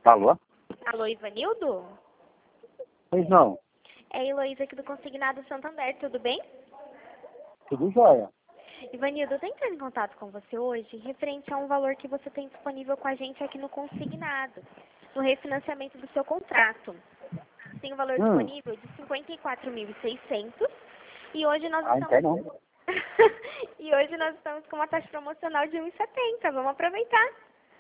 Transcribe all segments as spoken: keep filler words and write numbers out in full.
Alô? Alô, Ivanildo? Pois não. É a Heloísa aqui do Consignado Santander, tudo bem? Tudo jóia. Ivanildo, eu tô entrando em contato com você hoje referente a um valor que você tem disponível com a gente aqui no Consignado, no refinanciamento do seu contrato. Tem um valor Hum. disponível de cinquenta e quatro mil e seiscentos e hoje nós Ah, não quer estamos... não. e hoje nós estamos com uma taxa promocional de um e setenta. Vamos aproveitar.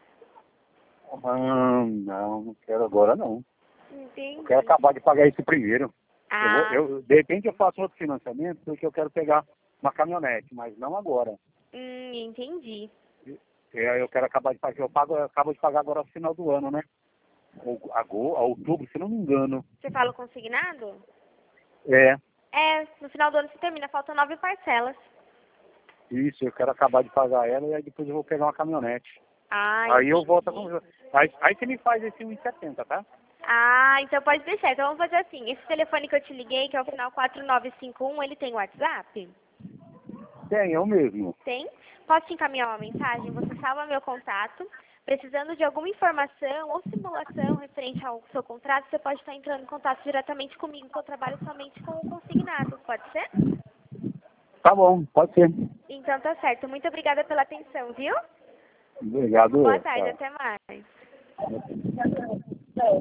Ah, não, não quero agora não. Entendi. Eu quero acabar de pagar isso primeiro. Eu vou, Ah, eu, de repente eu faço outro financiamento porque eu quero pegar uma caminhonete, mas não agora. hum, entendi. Eu, eu quero acabar de pagar, eu pago, eu acabo de pagar agora no final do ano, né? Ou, agora, outubro, se não me engano. Você fala o consignado? É, É, no final do ano você termina, faltam nove parcelas. isso, eu quero acabar de pagar ela e aí depois eu vou pegar uma caminhonete. Ah, Aí eu volto entendi. com. Aí, aí você me faz esse um e setenta, tá? Ah, então pode deixar. Então vamos fazer assim. Esse telefone que eu te liguei, que é o final quatro nove cinco um, ele tem WhatsApp? Tem, eu mesmo. Tem? Posso te encaminhar uma mensagem? Você salva meu contato. Precisando de alguma informação ou simulação referente ao seu contrato, você pode estar entrando em contato diretamente comigo, que eu trabalho somente com o consignado. Pode ser? Tá bom, pode ser. Então tá certo. Muito obrigada pela atenção, viu? Obrigado, Boa eu, tarde, tá. até mais.